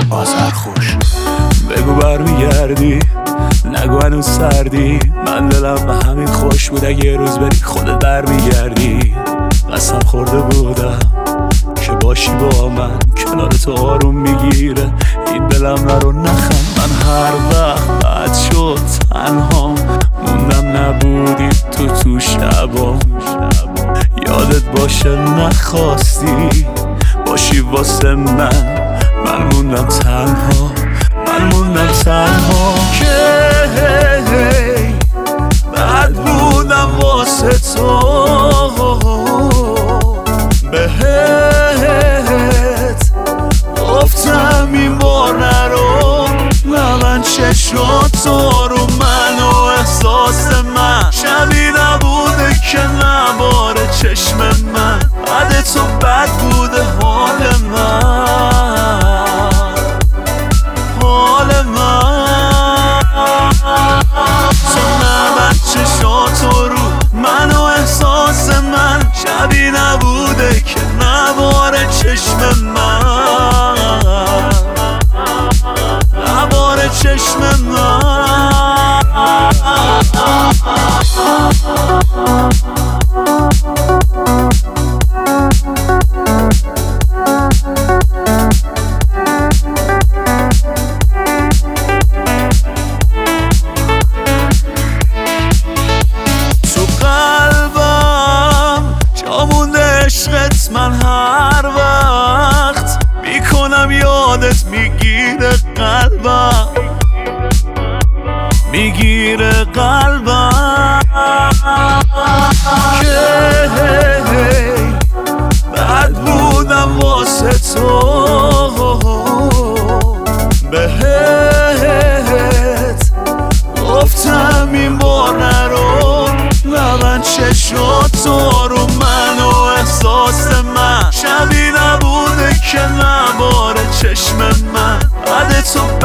آذر خوش. بگو برمیگردی، نگو هنوز سردی. من دلم به همین خوش بود اگه یه روز بری خودت برمیگردی. قسم خورده بودم که باشی با من، کنار تو آروم میگیره این دلم. نرو نخند، من هر وقت بد شد تنها موندم نبودی تو شبام. یادت باشه نخواستی باشی واسه من موندم تنها، موندم تنها. که بد بودم واسه تو، بهت گفتم این بار نرو. من چشم تو رو من و احساس من شبیه نبوده که نباره چشم من. بعد تو بد بوده حال من، حال من. تو نبرد چشاتو رو من و احساس من شبیه نبوده که نباره چشم من، نباره چشم من. عشقت من هر وقت میکنم یادت میگیره قلبم، میگیره قلبم. که بد بودم واسه تو، بهت گفتم این بار نرو. من چشاتو رو من و احساس من شبیه نبوده که نباره چشم من. بعد تو